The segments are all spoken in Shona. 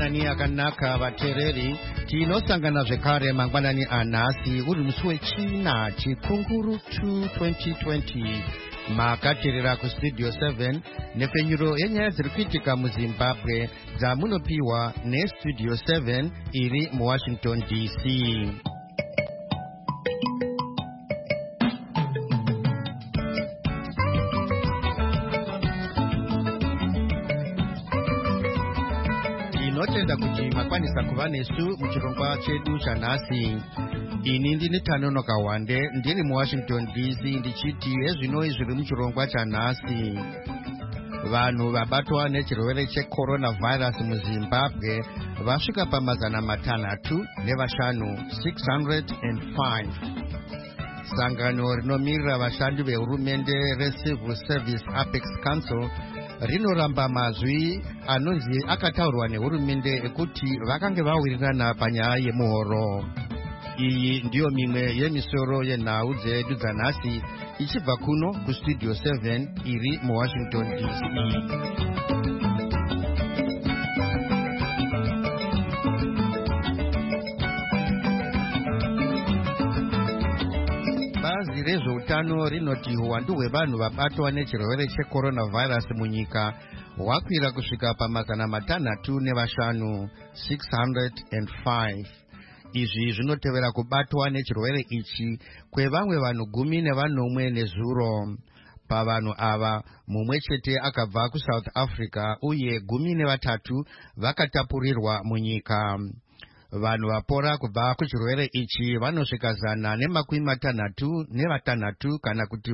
mangwanani akanaka vateereri, tinosangana zvekare mangwanani anhasi uri musi wechina chikunguru 2020. Makateerera kustudio 7 nepfenyuro yenyaya dziri kuitika muzimbabwe dzamunopiwa nestudio 7 iri muwashington DC. Tinotenda kuti makwanisa kuva nesu muchirongwa chedu chanhasi. Ini ndini Tanonoka Wande, ndiri muwashington DC, ndichiti ezvinoi zviri muchirongwa chanhasi. Vanhu vabatwa nechirwere checoronavirus muzimbabwe vasvika pamazana matanhatu nevashanu, 605. Sangano rinomirira vashandi vehurumende reCivil Service Apex Council rinoramba mazwi anonzi akataurwa nehurumende ekuti vakange vawirirana panyaya yemuhoro. Iyi ndiyo mimwe yemisoro yenhau dzedu dzanhasi ichibva kuno kustudio 7 iri muwashington DC. Bazi rezveutano rinoti uwandu hwevanhu vabatwa nechirwere checoronavirus munyika hwakwira kusvika pamazana matanhatu nevashanu, 605. Izvi zvinotevera kubatwa nechirwere ichi kwevamwe vanhu 19 nezuro. Pavanhu ava mumwe chete akabva kuSouth Africa uye 13 vakatapurirwa munyika. Vanhu vapora kubva kuchirwere ichi vanosvika 166 kana kuti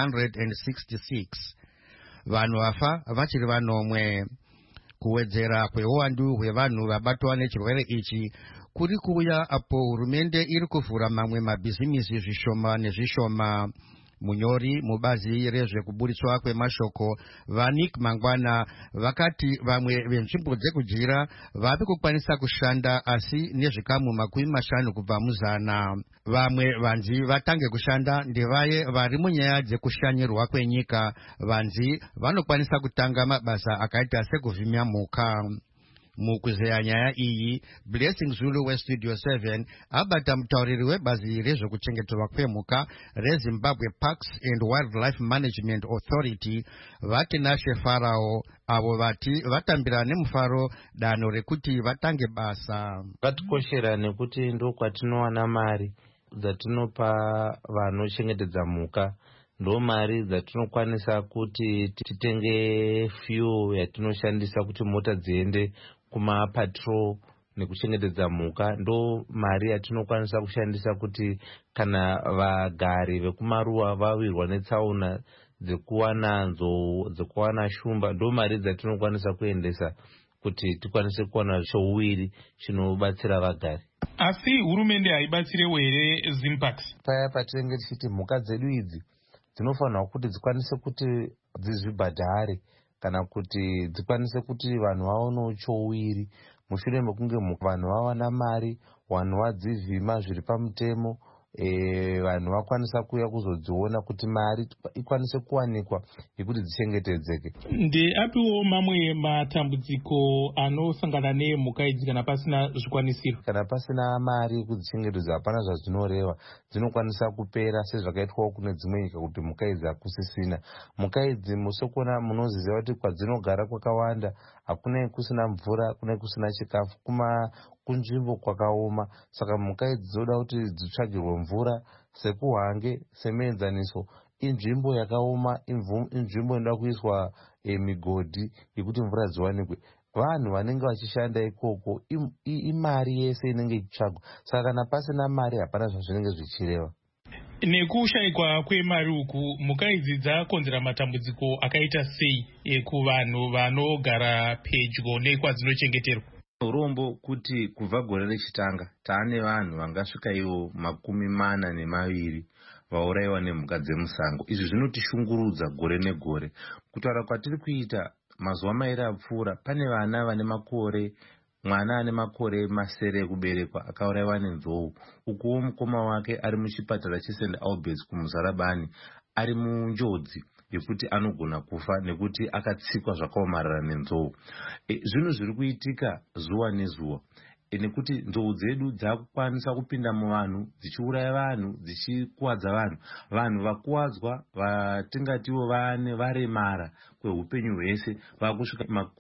166. Vanhu vafa vachiri vanomwe. Kuwedzera kweuwandu hwevanhu vabatwa nechirwere ichi kuri kuuya apo hurumende iri kuvhura mamwe mabhizimisi zvishoma nezvishoma. Munyori mubazi rezvekuburitswa kwemashoko vaNick Mangwana vakati vamwe venzvimbo dzekudyira vapi kukwanisa kushanda asi nezvikamu 50 kubva muzana. Vamwe vanzi vatange kushanda ndevaye vari munyaya dzekushanyirwa kwenyika. Vanzi vanokwanisa kutanga mabasa akaita sekuvhimya mhuka. Mukuzeya nyaya iyi, Blessing Zulu westudio 7 abata mutauriri webazi rezvekuchengeterwa kwemhuka reZimbabwe Parks and Wildlife Management Authority Vatinashe Farao, avo vati vatambira nemufaro danho rekuti vatange basa. Katikoshera nekuti ndo kwatinowana mari dzatinopa vanochengetedza mhuka, ndo mari dzatinokwanisa kuti titenge fuel yatinoshandisa kuti mota dziende kumapatrol nekuchengetedza mhuka. Ndo mari yatinokwanisa kushandisa kuti kana vagari vekumaruwa vawirwa netsaona dzekuwana shumba, ndo mari dzatinokwanisa kuendesa kuti tikwanise kuwana chouwiri chinobatsira vagari. Asi hurumende haibatsirewo here Zimpax? Paya patinenge tichiti mhuka dzedu idzi dzinofanirwa kuti dzikwanise kuti dzizvibhadhare kana kuti dzikwanise kuti vanhu vaonewo chouwiri mushure mekunge vanhu vawana mari, vanhu vadzivhima zviri pamutemo, vanhu vakwanisa kuuya kuzodziona kuti mari ikwanise kuwanikwa yekuti dzichengetedzeke. Ndeapiwo mamwe matambudziko anosangana nemhuka idzi kana pasina zvikwanisiro? Kana pasina mari yekudzichengetedza hapana zvazvinoreva, dzinokwanisa kupera sezvakaitwawo kune dzimwe nyika kuti mhuka idzi hakusisina. Mhuka idzi musokona munoziva kuti kwadzinogara kwakawanda hakuna kusina mvura, kuna kusina chikafu, kunzvimbo kwakaoma. Saka mhuka idzi dzoda kuti dzitsvagirwe mvura sekuhange, semuenzaniso. Inzvimbo yakaoma, inzvimbo inoda kuiswa migodhi yekuti mvura dziwanikwe. Vanhu vanenge vachishanda ikoko imari yese inenge ichitsvagwa. Saka kana pasina mari hapana zvazvinenge zvichireva. Nekushayikwa kwemari uku, mhuka idzi dzakonzera matambudziko akaita sei kuvanhu vanogara pedyo nekwadzinochengeterwa? Urombo kuti kubva gore rechitanga taane vanhu vangasvika ivo 42 vaurayiwa nemhuka dzemusango. Izvi zvinotishungurudza gore negore. Kutaura kwatiri kuita mazuva mairi apfuura, pane vana vane makore, mwana ane makore masere ekuberekwa akaurayiwa nenzou. Ukuwo mukoma wake ari muchipatara cheSt Albert's kuMuzarabani ari munjodzi yekuti anogona kufa nekuti akatsikwa zvakaomarara nenzou. Zvinhu zviri kuitika zuva nezuva, nekuti nzou dzedu dzakukwanisa kupinda muvanhu dzichiuraya vanhu, dzichikuwadza vanhu. Vanhu vakuwadzwa vatingatiwo varemara kweupenyu hwese vakusvika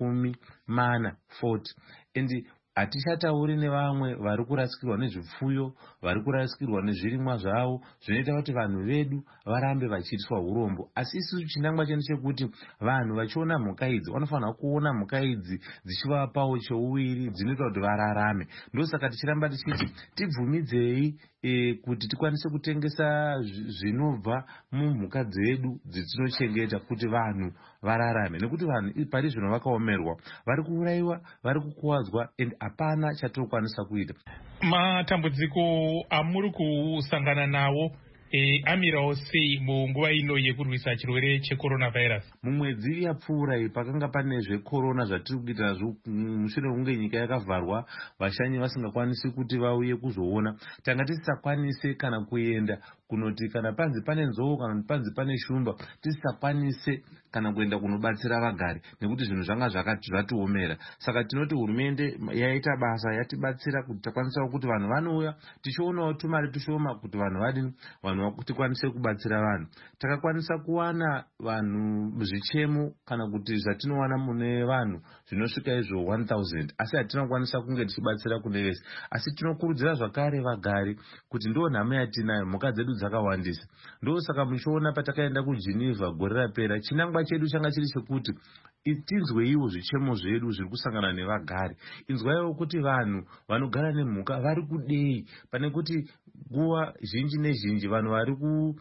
40. Hatichatauri nevamwe vari kurasikirwa nezvipfuyo, vari kurasikirwa nezvirimwa zvavo, zvinoita kuti vanhu vedu varambe vachiitwa urombo. Asi isusu chinangwa chedu chekuti vanhu vachiona mhuka idzi vanofanira kuona mhuka idzi dzichivapawo cheuwiri, dzinoita kuti vararame. Ndosaka tichiramba tichiti tibvumidzei kuti tikwanise kutengesa zvinobva mumhuka dzedu dzatinochengeta kuti vanhu vararame, nekuti vanhu pari zvino vakaomerwa, vari kuurayiwa, vari kukuwadzwa, hapana chatinokwanisa kuita. Matambudziko amuri kusangana nawo amirawo sei munguva ino yekurwisa chirwere checoronavirus? Mumwedzi yapfuura iyi pakanga pane zvekorona zvatiri kuita nazvo mushure kunge nyika yakavharwa, vashanyi vasingakwanisi kuti vauye kuzoona. Tanga tisisakwanise kana kuenda kunoti kana panzi pane nzou kana panzi pane shumba, tisisakwanise kana kuenda kunobatsira vagari, nekuti zvinhu zvanga zvatiomera. Saka tinoti hurumende yaita basa, yatibatsira kuti takwanisa kuti vanhu vanouya, tichionawo tumari tushoma kuti vanhu tikwanise kubatsira vanhu. Takakwanisa kuwana vanhu zvichemo kana kuti zvatinowana mune vanhu zvinosvika izvo 1000, asi hatinokwanisa kunge tichibatsira kune vese. Asi tinokurudzira zvakare vagari kuti ndo nhamo yatinayo, mhuka dzedu dzakawandisa. Ndosaka muchiona patakaenda kuGeneva gore rapera, chinangwa chedu changa chiri chekuti tinzweiwo zvichemo zvedu zviri kusangana nevagari. Inzwaiwo kuti vanhu vanogara nemhuka vari kudei, pane kuti nguva zhinji nezhinji vanhu vari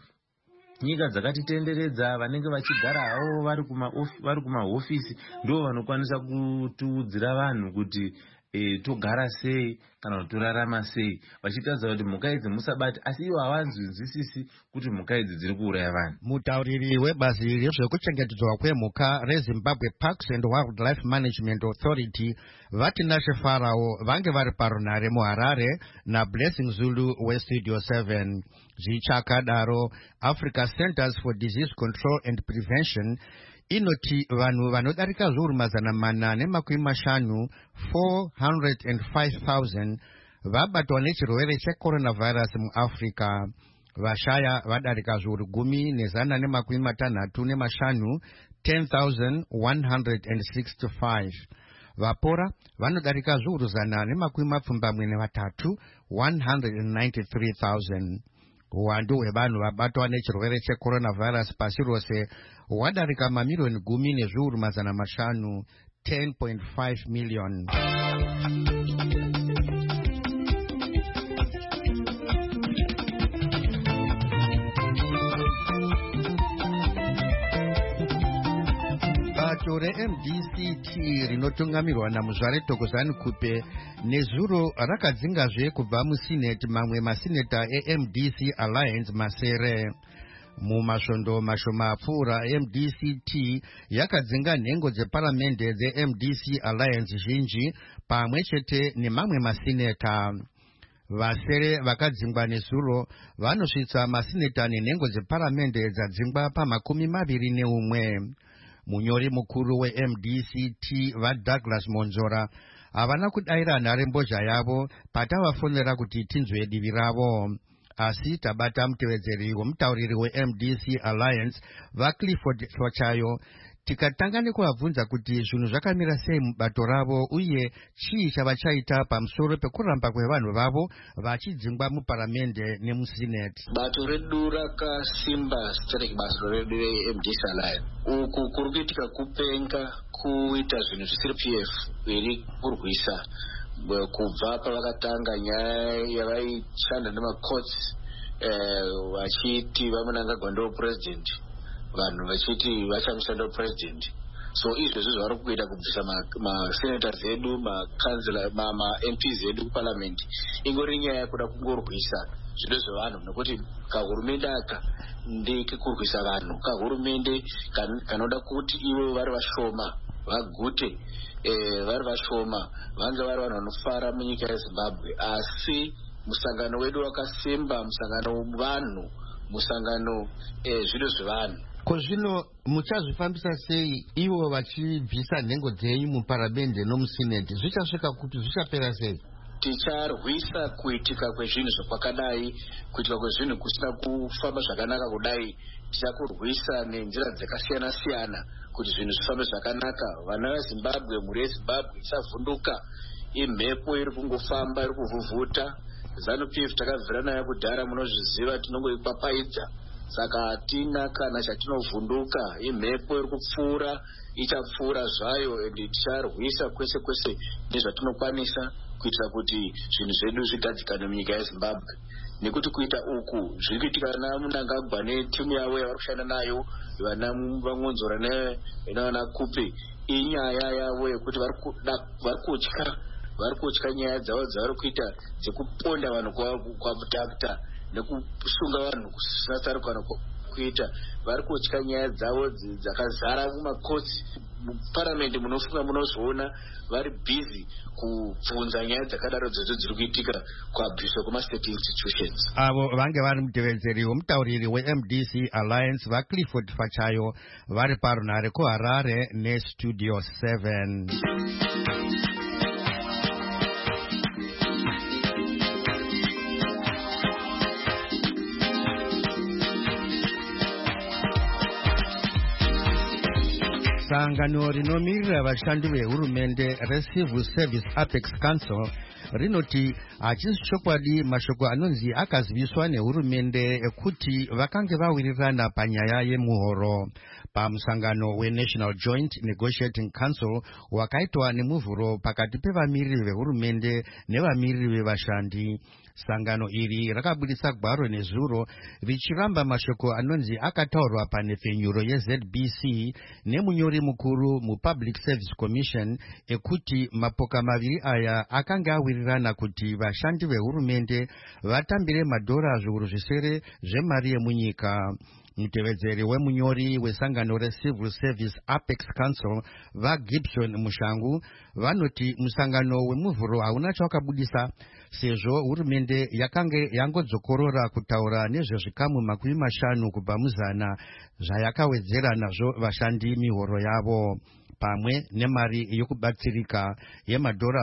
nyika dzakatitenderedza vanenge vachigara havo vari kumahofisi ndo vanokwanisa kutiudzira vanhu kuti togara sei kana kuti torarama sei, vachitaridza kuti mhuka idzi musabati, asi ivo havanzwisisi kuti mhuka idzi dziri kuuraya vanhu. Mutauriri webazi rezvekuchengetedzwa kwemhuka reZimbabwe Parks and Wildlife Management Authority Vatinashe Farao vange vari parunhare muHarare naBlessing Zulu weStudio 7. Zvichakadaro, Africa Centers for Disease Control and Prevention inoti vanhu vanodarika zviuru 450 405,000 vabatwa nechirwere checoronavirus muAfrica. Vashaya vadarika zviuru 10,165 10,165. Vapora vanodarika zviuru 123 193,000. Uwandu hwevanhu vabatwa nechirwere checoronavirus pasi rose hwadarika mamirioni 10,500 10.5 million. Bato reMDCT rinotungamirwa naMuzvare Thokozani Kupe nezuro rakadzingazve kubva muSenate mamwe maseneta eMDC Alliance masere. Mumasvondo mashoma apfuura MDCT yakadzinga nhengo dzeparamende dzeMDC Alliance zhinji pamwe chete nemamwe maseneta. Vasere vakadzingwa nezuro vanosvitsa maseneta nenhengo dzeparamende dzadzingwa pa21. Munyori mukuru weMDCT vaDouglas Monzora havana kudaira nharembozha yavo patavafonera kuti tinzwe divi ravo. Asi tabata mutevedzeri womutauriri weMDC Alliance vaClifford Hlochayo tikatanga nekuvabvunza kuti zvinhu zvakamira sei mubato ravo uye chii chavachaita pamusoro pekuramba kwevanhu vavo vachidzingwa muparamende nemusenate. Bato redu rakasimba sitereki basa redu reMDC Alliance uku kuri kuitika kupenga kuita zvinhu zvisiri PF iri kurwisa kubva pavakatanga nyaya yavaishanda nemacourts vachiti vamunangagwa ndopresident, vanhu vachiti vachamushanda wepresident. So izvezvi zvavari kuita kubvisa masenators edu, makansela, maMPs edu kuparliament ingori nyaya yekuda kungorwisa zvido zvevanhu, nekuti kahurumende aka ndekekurwisa vanhu, kahurumende kanoda kuti ivo vari vashoma vagute, vari vashoma vange vari vanhu vanofara munyika yeZimbabwe. Asi musangano wedu wakasimba, musangano wevanhu, musangano zvido zvevanhu. Ko zvino muchazvifambisa sei ivo vachibvisa nhengo dzenyu muparamende nomusineti? Zvichasvika kuti zvichapera sei? Ticharwisa kuitika kwezvinhu zvakwakadai, kuitika kwezvinhu kusina kufamba zvakanaka kudai. Tichakurwisa nenzira dzakasiyana siyana kuti zvinhu zvifambe zvakanaka. Vana veZimbabwe, mhuri yeZimbabwe isavhunduka. Imhepo iri kungofamba, iri kuvhuvhuta. ZANU-PF takabvira nayo kudhara, munozviziva, tinongoipapaidza. Saka hatina kana chatinovhunduka. Imhepo iri kupfuura, ichapfuura zvayo, ende ticharwisa kwese kwese nezvatinokwanisa kuitira kuti zvinhu zvedu zvigadzikane munyika yeZimbabwe. Nekuti kuita uku zviri kuitika naMnangagwa netimu yavo yavari kushanda nayo, vana Vangonzora nevana Kupe, inyaya yavo yekuti vari kutya nyaya dzavo dzavari kuita dzekuponda vanhu kwavhudhakta nekusunga vanhu kusina tsarukano kuita. Vari kutya nyaya dzavo dzakazara mumakotsi. Muparamende munofunga munozoona vari bhizi kubvunza nyaya dzakadaro dzodzo dziri kuitika kuabviswa kwema-state institutions. Avo vange vari mutevedzeri womutauriri weMDC Alliance vaClifford Fachayo vari parunhare kuHarare neStudio 7. Sangano rinomirira vashandi vehurumende reCivil Service Apex Council rinoti hachisi chokwadi mashoko anonzi akaziviswa nehurumende ekuti vakange vawirirana panyaya yemuhoro pamusangano weNational Joint Negotiating Council wakaitwa nemuvhuro pakati pevamiriri vehurumende nevamiriri vevashandi. Sangano iri rakabudisa gwaro nezuro richiramba mashoko anonzi akataurwa panhefenyuro yeZBC nemunyori mukuru muPublic Service Commission ekuti mapoka maviri aya akanga awirirana kuti vashandi vehurumende vatambire madhora zviuru zvisere zvemari yemunyika. Mutevedzeri wemunyori wesangano reCivil Service Apex Council vaGibson Mushangu vanoti musangano wemuvhuro hauna chawakabudisa sezvo hurumende yakange yangodzokorora kutaura nezvezvikamu 50 kubva muzana zvayakawedzera nazvo vashandi mihoro yavo, pamwe nemari yokubatsirika yemadhora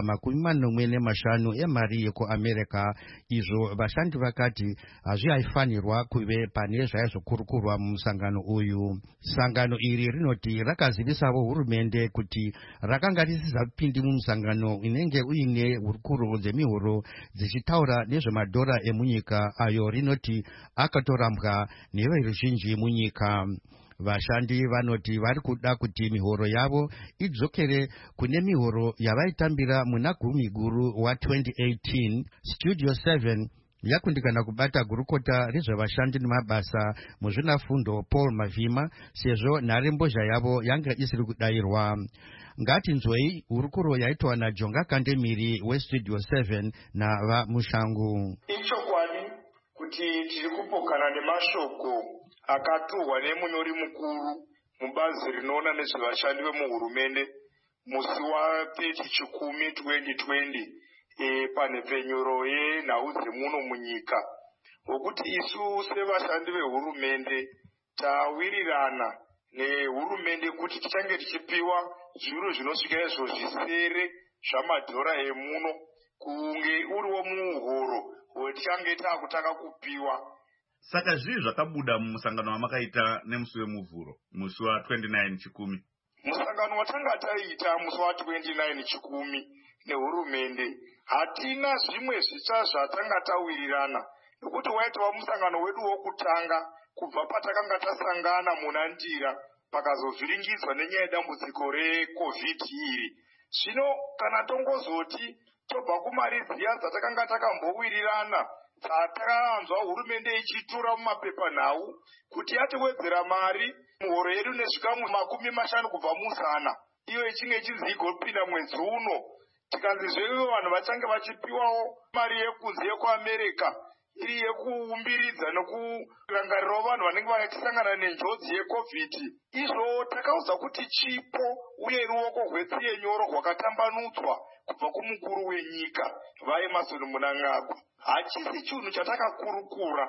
45 emari yekuAmerica. Izvo vashandi vakati hazvihaifanirwa kuve pane zvaizokurukurwa mumusangano uyu. Sangano iri rinoti rakazivisawo hurumende kuti rakanga risingapindi mumusangano inenge uine hurukuro dzemihoro dzichitaura nezvemadhora emunyika ayo rinoti akatorambwa neveruzhinji munyika. Vashandi vanoti vari kuda kuti mihoro yavo idzokere kune mihoro yavaitambira muna gumi guru wa2018. Studio 7 yakundikana kubata gurukota rezvevashandi nemabasa muzvinafundo Paul Mavhima sezvo nharembozha yavo yanga isiri kudayirwa. Ngatinzwei hurukuro yaitwa naJonga Kandemiri weStudio 7 navaMushangu. Ichokwadi kuti tiri kupokana nemashoko akaturwa nemunyori mukuru mubazi rinoona nezvevashandi vemuhurumende musi wa30/10/2020 panhepfenyuro yenhau dzemuno munyika, wokuti isu sevashandi vehurumende tawirirana nehurumende kuti tichange tichipiwa zviuru zvinosvika izvo zvisere zvamadhora emuno kunge uriwo muhoro wetichange taakutanga kupiwa. Saka zvii zvakabuda mumusangano wamakaita nemusi wemuvhuro musi wa29/10? Musangano watanga taita musi wa29/10 nehurumende hatina zvimwe zvitsva zvatanga tawirirana, nekuti waitwa musangano wedu wokutanga kubva patakanga tasangana muna Ndira pakazovhiringidzwa nenyaya yedambudziko reCovid iri. Zvino kana tongozoti tobva kumari dziya dzatakanga takambowirirana dzatakanzwa hurumende ichitura mumapepanhau kuti yatiwedzera mari muhoro yedu nezvikamu 50 kubva muzana, iyo ichinge ichinzi igopinda mwedzi uno. Tikanzi zvevo vanhu vachange vachipiwawo mari yekunze yekuAmerica iri yekuumbiridza nekurangarirawo vanhu vanenge vachisangana nenjodzi yeCovid. Izvo takaudzwa kuti chipo uye ruoko rwetsiye nyoro rwakatambanudzwa kubva kumukuru wenyika vaEmmerson Mnangagwa. Hachisi chinhu chatakakurukura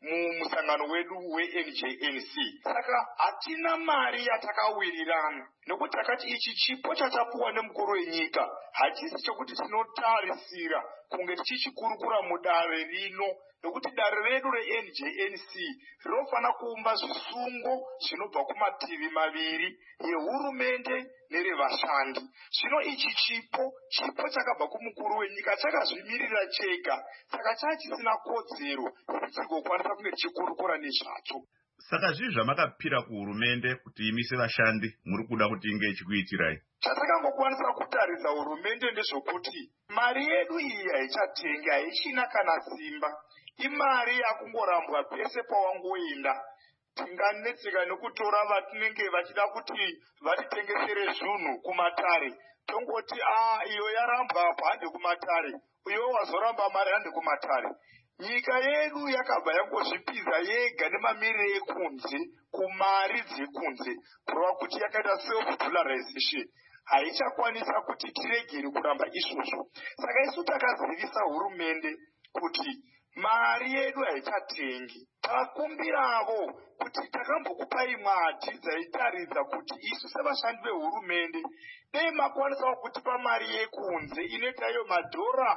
mumusangano wedu weNJNC. Saka hatina mari yatakawirirana, nekuti takati ichi chipo chatapuwa nemukuru wenyika hachisi chokuti tinotarisira kunge tichichikurukura mudare rino, nekuti dare redu reNJNC rinofana kuumba zvisungo zvinobva kumativi maviri, yehurumende nerevashandi. Zvino ichi chipo chakabva kumukuru wenyika chakazvimirira chega, saka chachisina kodzero yekukwanisa kunge tichikurukura nezvacho. Saka zvii zvamakapira kuhurumende kuti imise vashandi muri kuda kuti inge ichikuitirai? Chatakangokwanisa kutarisa hurumende ndezvokuti mari yedu iyi haichatengi, haichina kana simba. Imari yakungorambwa pese pawangoenda. Tinganetseka nekutora vatinenge vachida kuti vatitengesere zvinhu kumatare. Tongoti iyo yaramba apa hande kumatare, uyo wazoramba mari hande kumatare. Nyika yedu yakabva yangozvipiza yega nemamiriro ekunze kumari dzekunze, kureva kuti yakaita self-dollarization. Haichakwanisa kuti tiregere kuramba izvozvo. Saka isu takazivisa hurumende kuti mari yedu haichatengi. Takakumbiravo kuti takambokupai mwati dzaitaridza kuti isu sevashandi vehurumende dei makwanisawo kutipa mari yekunze inoita iyo madhora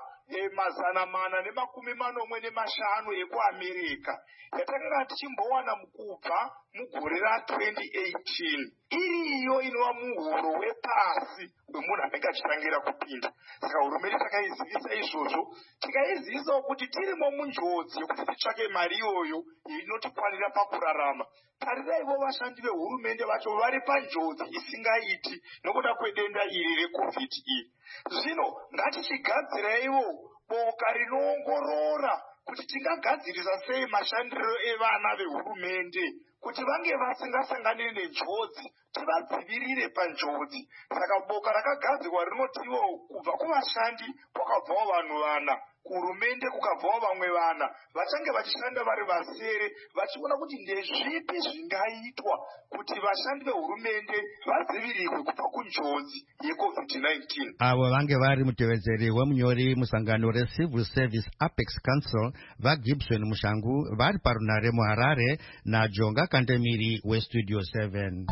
$450 ekuAmerika yatakanga tichimbowana mukubva mugore ra2018, iriyo inova muhoro wepasi wemunhu anenge achitangira kupinda. Saka hurumende takaizivisa izvozvo, tikaizivisawo kuti tirimo munjodzi yokuti titsvake mari iyoyo inotikwanira pakurarama. Tariraivo vashandi vehurumende vacho vari panjodzi isingaiti nokuda kwedenda iri reCovid iri. Zvino ngatichigadziraivo boka rinoongorora kuti tingagadzirisa sei mashandiro evana vehurumende kuti vange vasingasangani nenjodzi, tivadzivirire panjodzi. Saka boka rakagadzirwa rinotiwo kubva kuvashandi kwakabvawo vanhu vana, kuhurumende kukabvawo vamwe vana, vachange vachishanda vari vasere vachiona kuti ndezvipi zvingaitwa kuti vashandi vehurumende vadzivirirwe kubva kunjodzi yeCovid-19. Avo vange vari mutevedzeri wemunyori musangano reCivil Service Apex Council vaGibson Mushangu vari parunare muHarare naJonga Kandemiri weStudio 7.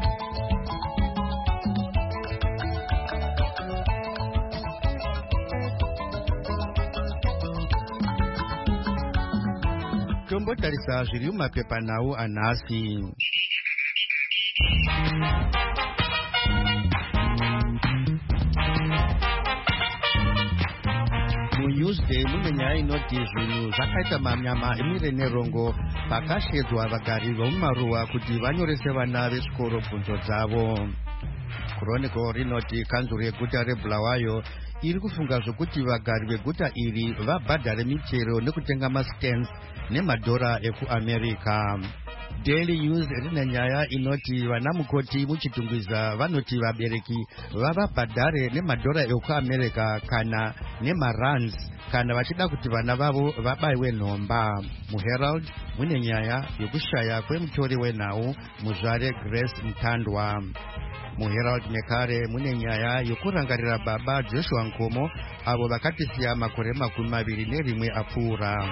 Tombotarisa zviri mumapepanhau anhasi. muNewsday mune nyaya inoti zvinhu zvakaita manyama emire nerongo pakashedzwa vagari vomumaruwa kuti vanyorese vana vechikoro bvunzo dzavo. Chronicle rinoti kanzuro yeguta reBulawayo iri kufunga zvokuti vagari veguta iri vabhadhare michero nekutenga mastamps nemadhora ekuAmerika. Daily News rine nyaya inoti vanamukoti muchitungwiza vanoti vabereki vavabhadhare nemadhora ekuAmerika kana nemarands kana vachida kuti vana vavo vabayiwe nhomba. MuHerald mune nyaya yokushaya kwemutori wenhau muzvare Grace Mutandwa. MuHerald nekare mune nyaya yokurangarira baba Joshua Nkomo avo vakatisiya makore 21 apfuura.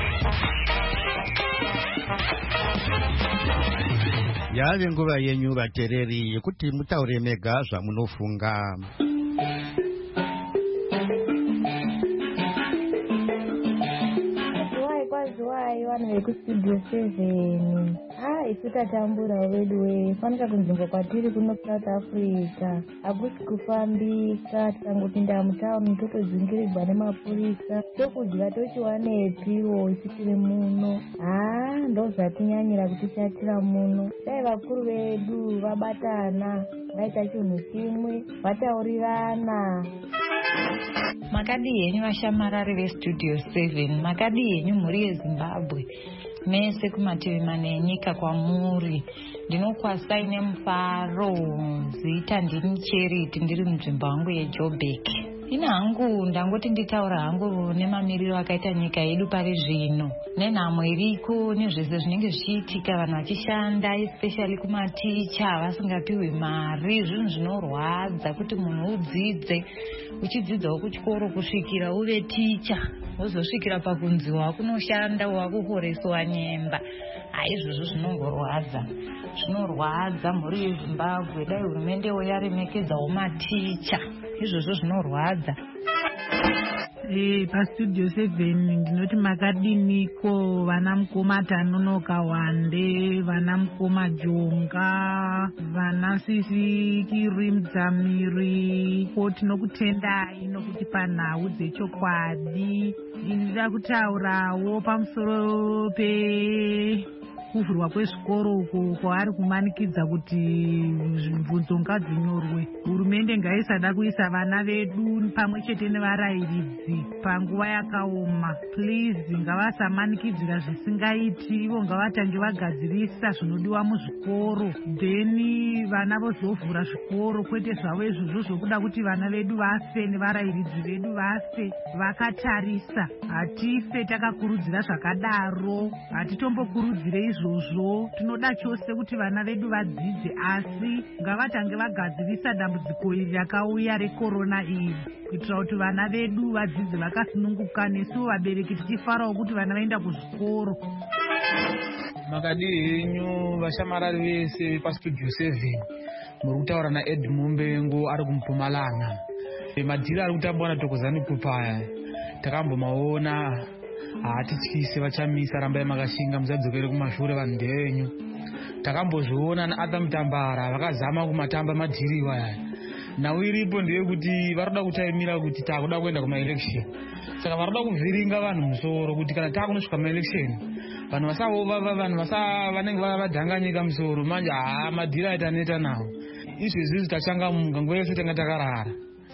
Yave nguva yenyu vatereri yekuti mutaure mega zvamunofunga. Vanhu vekustudio 7 isu tatambura vedu wefanika kunzvimbo kwatiri kuno South Africa hakusi kufambika, tikangopinda mutauni totodzingiridzwa nemapurisa, tokudya tochiwanepiwo isu tiri muno. Ndo zvatinyanyira kuti chatira muno. Dai vakuru vedu vabatana vaita chinhu chimwe vataurirana. Makadi yenyu vashamarari veStudio 7, makadi yenyu mhuri yeZimbabwe mese kumativi mane enyika kwamuri. Ndinokwasai nemufaro, zita ndini Charity, ndiri munzvimbo yangu yeJoburg. Ina hangu ndangoti nditaura hangu nemamiriro akaita nyika yedu pari zvino, nenhamo iriko nezvese zvinenge zvichiitika, vanhu vachishanda especially kumaticha vasingapiwi mari. Zvinhu zvinorwadza kuti munhu udzidze, uchidzidzawo kuchikoro kusvikira uve ticha wozosvikira pakunzi wakunoshanda wakuhoreswa nyemba. Izvozvo zvinorwadza mhuri yeZimbabwe. Dai hurumende yaremekedzawo maticha, izvozvo zvinorwadza. Pastudio 7 ndinoti makadiniko vana mukoma Tanonoka Wande, vana mukoma Jonga, vana sisi Kirimdzamiri, tinokutendai nokuti panhau dzechokwadi. Ndinoda kutaurawo pamusoro kuvhurwa kwezvikoro uko kwaari kumanikidza kuti bvunzo ngadzinyorwe. Hurumende ngaisada kuisa vana vedu pamwe chete nevarayiridzi panguva yakaoma. Please, ngavasamanikidzira zvisingaiti, ivo ngavatange vagadzirisa zvinodiwa muzvikoro, then vana vozovhura zvikoro, kwete zvavo izvozvo zvokuda kuti vana vedu vafe nevarayiridzi vedu vafe vakatarisa. Hatife takakurudzira zvakadaro, hatitombokurudzire izvozvo. Tinoda chose kuti vana vedu vadzidze, asi ngavatange vagadzirisa dambudziko iri rakauya rekorona iri, kuitira kuti vana vedu vadzidze vakasununguka, nesuwo vabereki tichifarawo kuti vana vaenda kuzvikoro. Makadii henyu vashamarari vese pastudio 7 muri kutaura naEd Mumbengo ari kuMpumalanga. Madhiri ari kutambwa naThokozani Pupaya takambomaona, hatityise vachamisa, rambai makashinga, musadzokere kumashure vanhu ndevenyu. Takambozviona naAtha Mutambara vakazama kumatamba madhiri iwaya. Nhau iripo ndeyekuti varoda kutaimira kuti takuda kuenda kumaelection, saka varoda kuvhiringa vanhu musoro kuti kana takunosvika maelection vanhu vanenge vadhanganyika musoro. Manje madhiri aita neta nawo, izvezvi tachangamuka nguva yose tanga takarara.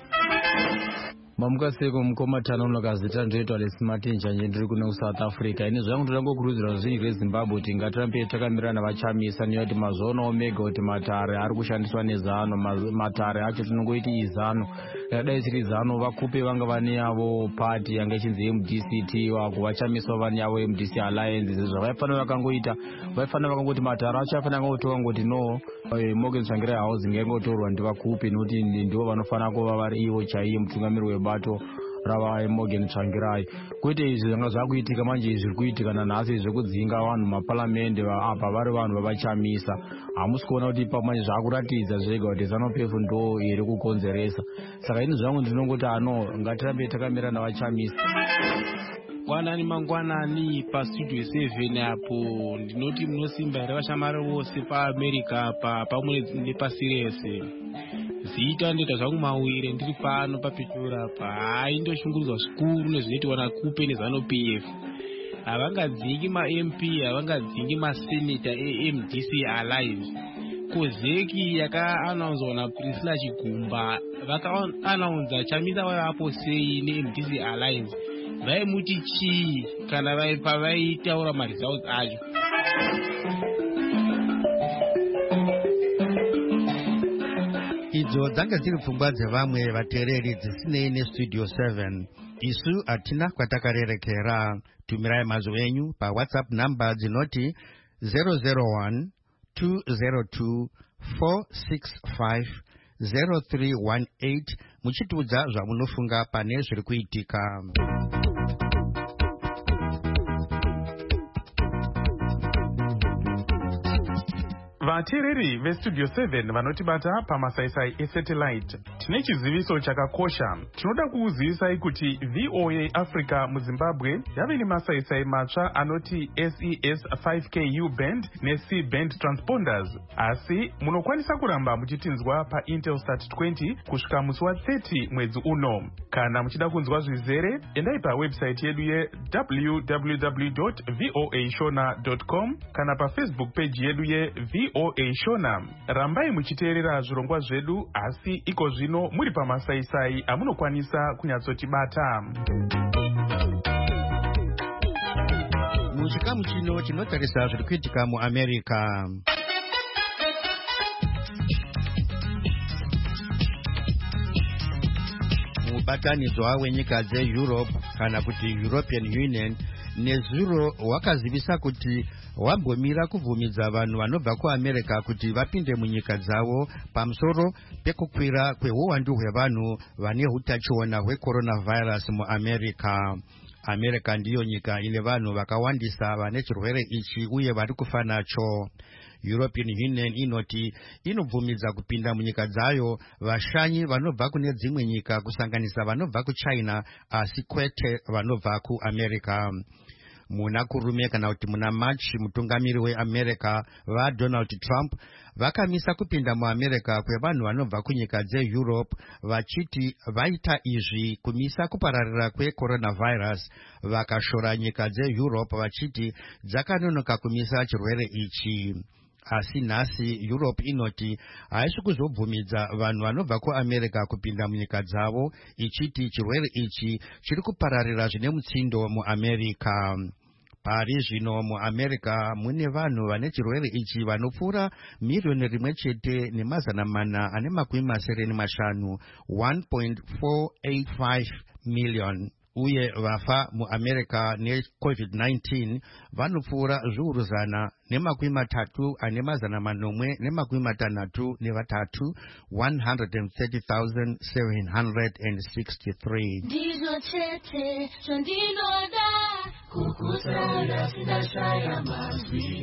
Mamukaseko mukoma Tanonoka zita ndoitwa leSmartin Njanje, ndiri kuno South Africa. Ini zvangu ndoda ngokurudzira zvinhu zveZimbabwe kuti ngatirambe takamirana vachamisa, nekuti mazuva omega kuti matare ari kushandiswa nezano. Matare acho tinongoiti izano, dai siri zano vakupe vanga vane yavo party yanga ichinzi MDCT, wako vachamiswa vane yavo MDC Alliance. Zvavaifanira vakangoita, vaifanira vakangoti matare acho aifanira kungotora ngoti no Morgan Tsvangirai Housing yangotorwa ndivakupe, nokuti ndivo vanofanira kuva vari ivo chaiye mutungamiri webato rava Morgan Tsvangirai. Kwete izvi zvanga zvakuitika manje zviri kuitika nanhasi zvekudzinga vanhu maparamende apa vari vanhu vavachamisa. Hamusi kuona kuti pamanje zvakuratidza zvega kuti ZANU-PF ndo iri kukonzeresa. Saka ini zvangu ndinongoti ngatirambe takamira navachamisa. Ngwanani mangwanani pastudio 7 apo, ndinoti munosimba here vashamari vose paAmerica pamwe nepasi rese. Zita ndoita zvangu mawire ndiri pano paPitora apa, ndoshungurudzwa zvikuru nezvinoitwa naKupe neZANU-PF. Havangadzingi maMP, havangadzingi maseneta eMDC Alliance. Kozeki yakaanaunzwa naPriscilla Chigumba vakaanaunza chamisa vaivapo sei neMDC Alliance. Vaimuti chii kana pavaitaura maresults acho? Idzo dzanga dziri pfungwa dzevamwe vateereri dzisinei neStudio 7. Isu hatina kwatakarerekera. Tumirai mazwi enyu paWhatsApp namba dzinoti 001 202 465 0318 muchitiudza zvamunofunga pane zviri kuitika. Vateereri veStudio 7 vanotibata pamasaisai esatellite, tine chiziviso chakakosha. Tinoda kukuzivisai kuti VOA Africa muZimbabwe yave nemasaisai matsva anoti SES 5Ku band neC band transponders, asi munokwanisa kuramba muchitinzwa paIntelsat 20 kusvika musi wa30 mwedzi uno. Kana muchida kunzwa zvizere, endai pawebsite yedu www.voashona.com kana paFacebook page yedu VOA Shona. Rambai muchiteerera zvirongwa zvedu, asi iko zvino muri pamasaisai amunokwanisa kunyatsotibata. Muchikamu chino chinotarisa zviri kuitika muAmerica. Mubatanidzwa wenyika dzeEurope kana kuti European Union nezuro wakazivisa kuti wambomira kubvumidza vanhu vanobva kuAmerica kuti vapinde munyika dzavo pamusoro pekukwira kweuwandu hwevanhu vane utachiona hwecoronavirus muAmerica. America ndiyo nyika ine vanhu vakawandisa vane chirwere ichi uye vari kufa nacho. European Union inoti inobvumidza kupinda munyika dzayo vashanyi vanobva kune dzimwe nyika kusanganisa vanobva kuChina asi kwete vanobva kuAmerica. Muna kurume kana kuti muna March mutungamiri weAmerica vaDonald Trump vakamisa kupinda muAmerica kwevanhu vanobva kunyika dzeEurope vachiti vaita izvi kumisa kupararira kwecoronavirus, vakashora nyika dzeEurope vachiti dzakanonoka kumisa chirwere ichi. Asi nhasi Europe inoti haisi kuzobvumidza vanhu vanobva kuAmerica kupinda munyika dzavo ichiti chirwere ichi chiri kupararira zvine mutsindo muAmerica. Pari zvino muAmerica mune vanhu vane chirwere ichi vanopfuura 1,485,000, 1.485 million. Uye vafa muAmerica neCovid-19 vanopfuura zviuru 133,863, 130,763. Ndizo chete chondinoda kukusala sinashaya mazwi.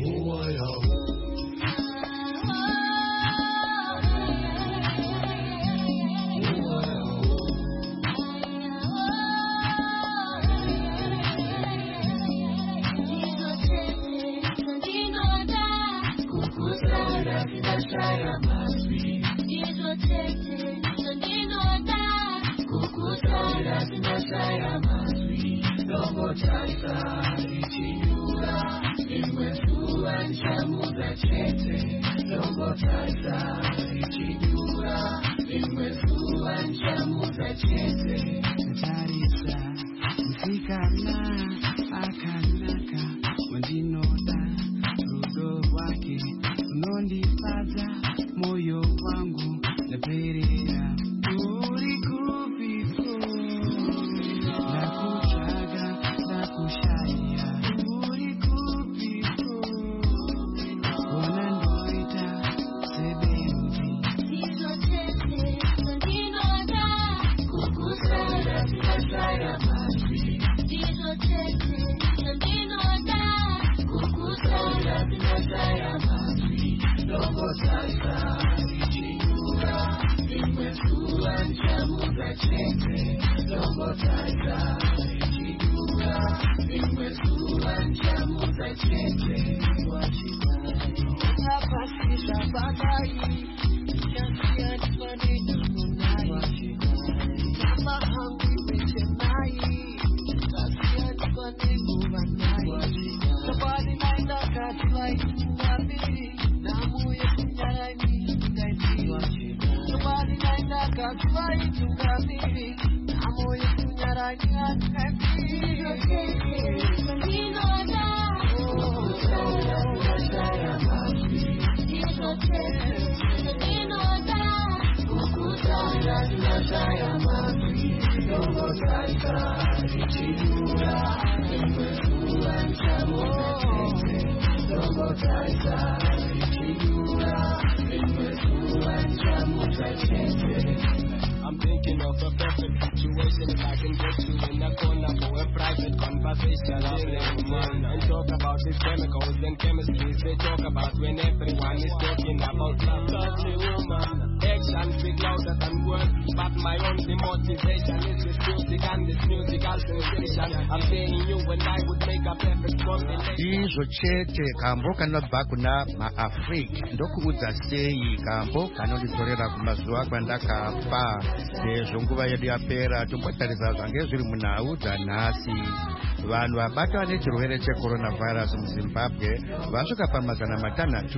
Moyo wangu naperera uri kupiko nakutsvaga nakushaya uri kupiko kona ndoita sebenzi izotete ndinoda kukusara ndikashaya mazwi izotete ndinoda kukusara ndikashaya mazwi ndogotaisa ichinyura imwe zuva ndichamuka chete ndogotaisa ichinyura imwe zuva ndichamuka chete wachipasisa padai ndichasiyanifanidomunai namahangu iwechemai kasiyanifanimuvanai nobody naina kati vaitungambiri namuye kunyarani ndaiziwa nobody naina kati vaitungambiri namuye kunyarani ndaiziwa ndinoda kukusaya mazwi ndinoda kukusaya ndinashaya mazwi ndogotaisa ichinyura imwe zuva ndichamuka chete ndogotaisa I'm thinking of a perfect situation if I can get you in a corner for a private conversation. And talk about these chemicals and chemistries they talk about when everyone is talking about love. Such a woman, action speak louder than words, but my only motivation is this music and this musical sensation. I'm saying you and I would make a perfect combination. Izvo chete kambo kanobva kuna maAfrica ndokuudza sei kambo kanonditorera kumazuva kwandakafa. Sezvo nguva yedu yapera tombotarisa zvange zviri munhau dzanhasi. Vanhu vabatwa nechirwere checoronavirus muZimbabwe vasvika pa505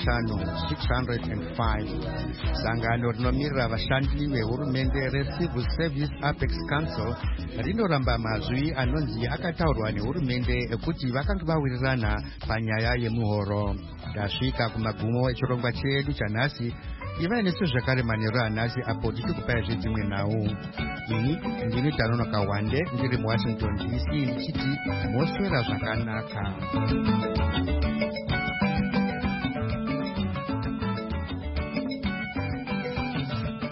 605. Sangano rinomirira vashandi vehurumende reCivil Service Apex Council rinoramba mazwi anonzi akataurwa nehurumende ekuti vakanga vawirirana panyaya yemuhoro. Ndasvika kumagumo echirongwa chedu chanhasi. Iva nesu zvakare manheru anhasi apo tichikupai zvedzimwe nhau. Ini ndini Tanonoka Wande ndiri muWashington DC ndichiti moswera zvakanaka.